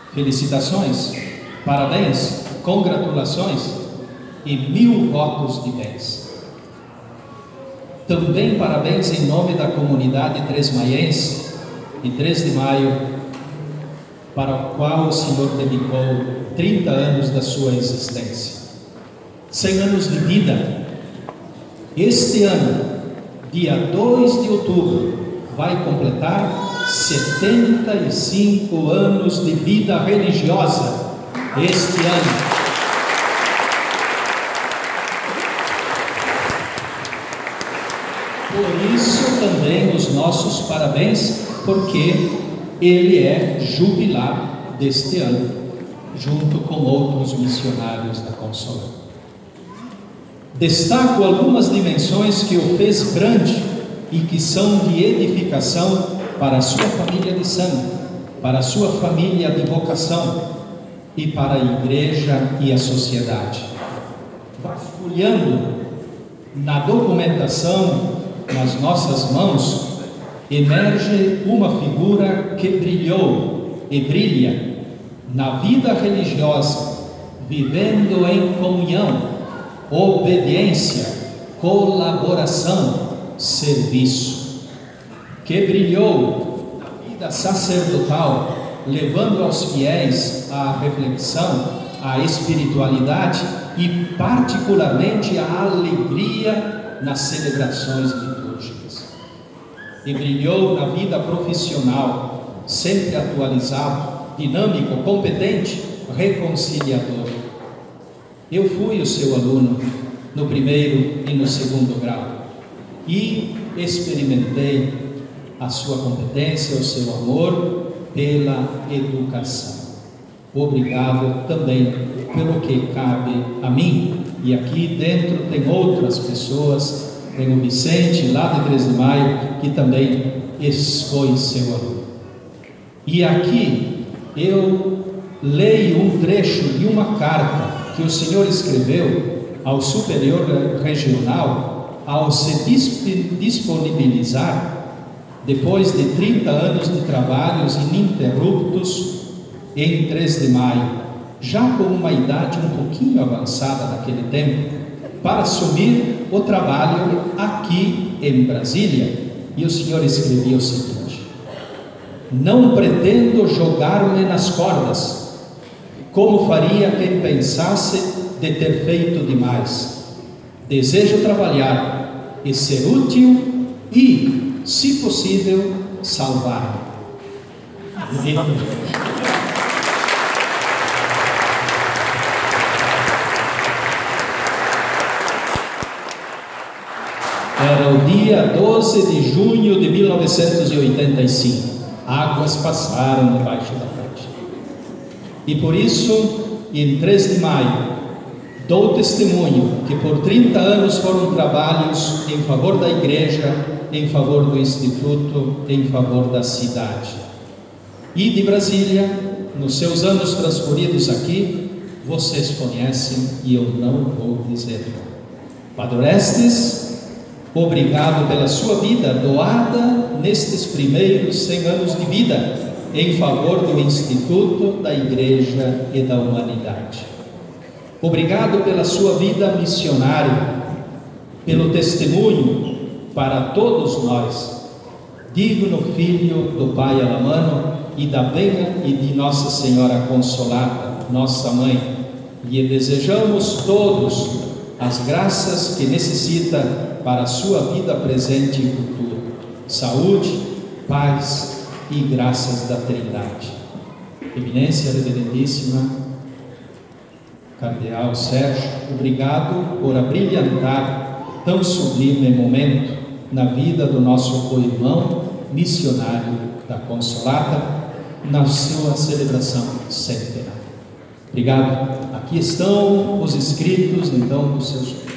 Felicitações, parabéns, congratulações e 1000 votos de bens. Também parabéns em nome da comunidade tresmaiense de 3 de maio, para o qual o Senhor dedicou 30 anos da sua existência. 100 anos de vida. Este ano, dia 2 de outubro, vai completar 75 anos de vida religiosa. Este ano. Por isso também os nossos parabéns, porque ele é jubilado deste ano, junto com outros missionários da Consolata. Destaco algumas dimensões que o fez grande e que são de edificação para a sua família de sangue, para a sua família de vocação e para a igreja e a sociedade. Vasculhando na documentação nas nossas mãos, emerge uma figura que brilhou e brilha na vida religiosa, vivendo em comunhão, obediência, colaboração, serviço, que brilhou na vida sacerdotal, levando aos fiéis a reflexão, a espiritualidade e particularmente a alegria nas celebrações litúrgicas. E brilhou na vida profissional, sempre atualizado, dinâmico, competente, reconciliador. Eu fui o seu aluno no primeiro e no segundo grau e experimentei a sua competência, o seu amor pela educação. Obrigado também pelo que cabe a mim. E aqui dentro tem outras pessoas, tem o Vicente lá de 3 de maio, que também foi seu aluno. E aqui eu leio um trecho de uma carta que o Senhor escreveu ao superior regional ao se disponibilizar, depois de 30 anos de trabalhos ininterruptos em 3 de maio, já com uma idade um pouquinho avançada naquele tempo, para assumir o trabalho aqui em Brasília. E o Senhor escrevia o seguinte: não pretendo jogar-me nas cordas, como faria quem pensasse de ter feito demais. Desejo trabalhar e ser útil e, se possível, salvar. Era o dia 12 de junho de 1985. Águas passaram debaixo da ponte. E por isso, em 3 de maio, dou testemunho que por 30 anos foram trabalhos em favor da igreja, em favor do instituto, em favor da cidade. E de Brasília, nos seus anos transcorridos aqui, vocês conhecem e eu não vou dizer. Padre Orestes, obrigado pela sua vida doada nestes primeiros 100 anos de vida em favor do Instituto, da Igreja e da humanidade. Obrigado pela sua vida missionária, pelo testemunho para todos nós, digno filho do Pai Alamano e da Benha e de Nossa Senhora Consolata, nossa mãe, e desejamos todos as graças que necessita para a sua vida presente e futura, saúde, paz e graças da Trindade. Eminência Reverendíssima Cardeal Sérgio, obrigado por abrilhantar tão sublime momento na vida do nosso co-irmão missionário da Consolata, na sua celebração centenária. Obrigado. Aqui estão os escritos, então, dos seus